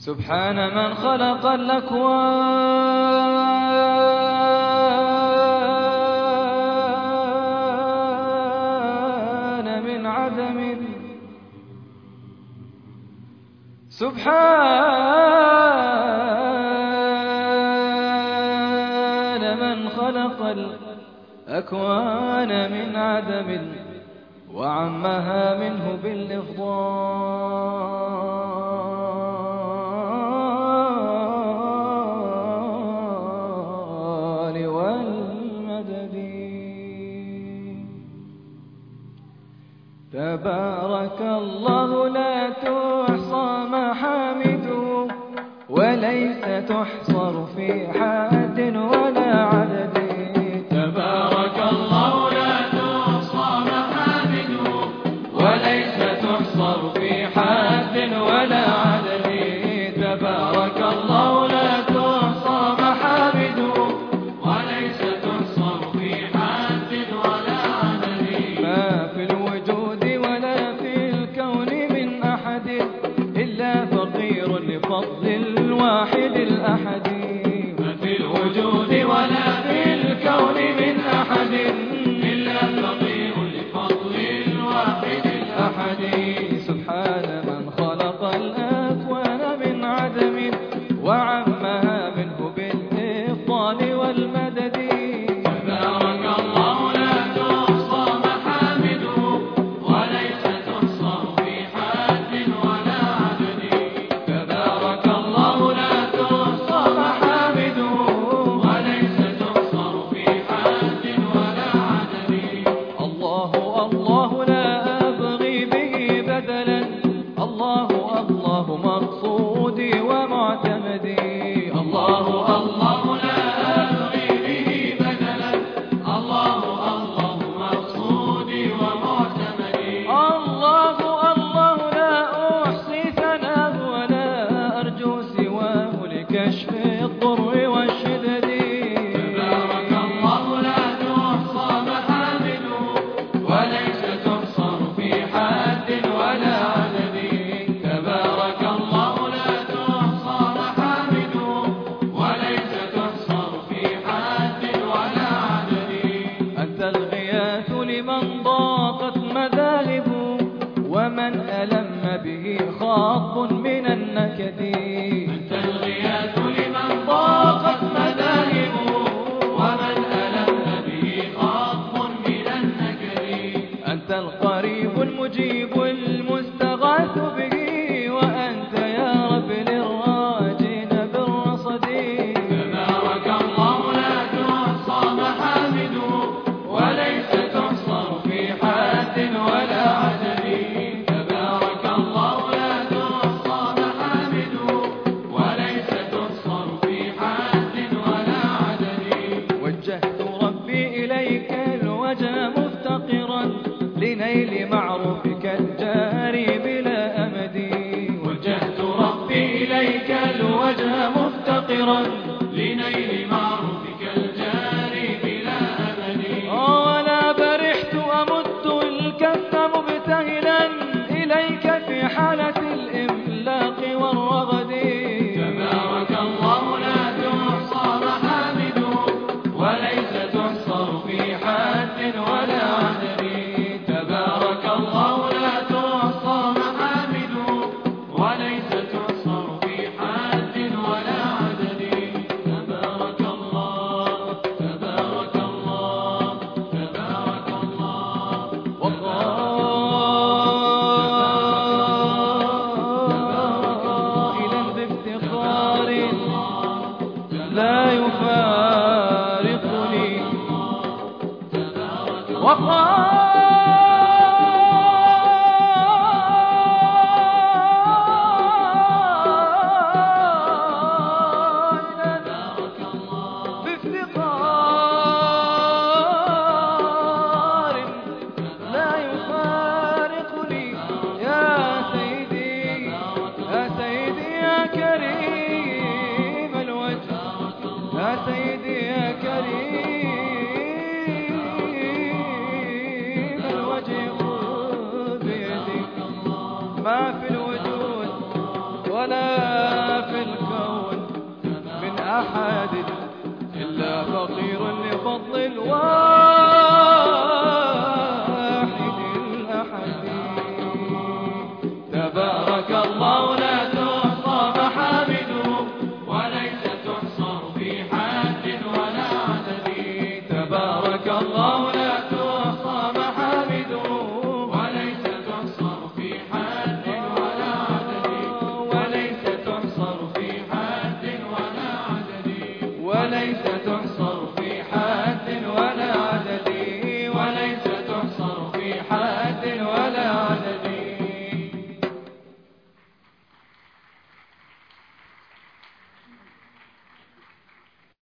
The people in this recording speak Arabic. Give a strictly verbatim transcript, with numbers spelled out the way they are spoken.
سبحان من خلق الأكوان من عدم. سبحان من خلق الأكوان من عدم وعمها منه بالإفضال والمدد. تبارك الله لا تحصى محامده وليس تحصر في حد ولا عدد. تبارك الله لا تحصى محامده وليس تحصر في حد ولا عدد. تبارك الله لا تحصى محامده وليس تحصر في حد ولا عدد. ما في الوجود ولا في الكون من أحد إلا فقير لفضل الواحد الأحد. ما في الوجود ولا في الكون من أحد إلا فقير لفضل الواحد الأحد. سبحان من خلق الأكوان من عدم وعمها منه بالإفضال والمدد. تبارك الله لا تحصى محامده وليس تحصر في حد ولا عدد. تبارك الله لا تحصى محامده وليس تحصر في حد ولا عدد. الله الله لا أبغي به بدلا. الله الله مقصودي ومعتمدي. الله الله لا أبغي به بدلا. الله الله مقصودي ومعتمدي. الله الله لا أحصي ثناه ولا أرجو سواه لكشف الضر والشدد. تبارك الله لا تحصى محامده وليس تحصر في حد ولا عدد. تبارك الله لا تحصى محامده وليس تحصر في حد ولا عدد. أنت الغياث لمن ضاقت مذاهبه ومن ألم به خاط من النكد. أنت الغياث لمن ضاقت مذاهبه ومن ألم به خاط من النكد. أنت القريب المجيب المستغاث به وأنت يا رب للراجين بالرصد. تبارك الله لا تحصى محامده وليس تحصر في حد ولا عدد. تبارك الله لا تحصى محامده وليس تحصر في حد ولا عدد. وجهت ربي إليك الوجه مفتقرا لنيل معروفك الجاري بلا أمد. وجهت ربي إليك الوجه مفتقرا لنيل معروفك الجاري بلا أمد. ولا برحت أمد الكف مبتهلا إليك في حالة الإملاق والرغد. تبارك الله لا تحصى محامده وليس تحصر في حد ولا عدد. تبارك الله لا تحصى محامده وليس تحصر في حد ولا عدد. تبارك الله تبارك الله تبارك الله وقائلا بافتخار لا يفارقني. وقائلا بافتخار لا يفارقني. يا سيدي يا سيدي يا كريم الوجه. يا سيدي يا كريم الوجه خذ بيدي. ما في الوجود ولا بالفضل الوارد